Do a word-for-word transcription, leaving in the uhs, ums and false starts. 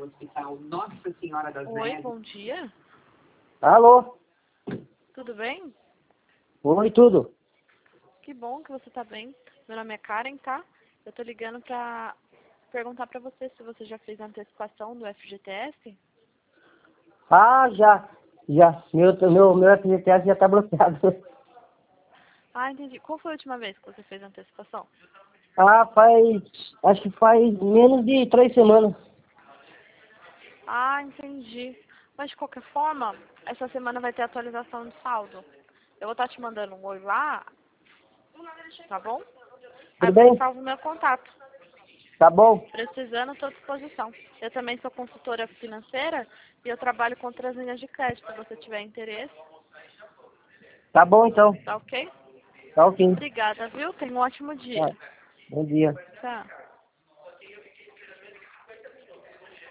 no Hospital Nossa Senhora das Oi, Neves. bom dia. Alô? Tudo bem? Oi, tudo? Que bom que você tá bem. Meu nome é Karen, tá? Eu tô ligando pra perguntar pra você se você já fez a antecipação do F G T S. Ah, já. Já. Meu, meu, meu F G T S já tá bloqueado. Ah, entendi. Qual foi a última vez que você fez a antecipação? Ah, faz... Acho que faz menos de três semanas. Ah, entendi. Mas de qualquer forma, essa semana vai ter atualização de saldo. Eu vou estar te mandando um oi lá, tá bom? Aí Tudo você bem? salva o meu contato. Tá bom? Precisando, estou à disposição. Eu também sou consultora financeira e eu trabalho com outras linhas de crédito. Se você tiver interesse, Tá bom, então. tá ok? Tá ok. Obrigada, viu? Tenha um ótimo Tá. dia. Bom dia. Tchau.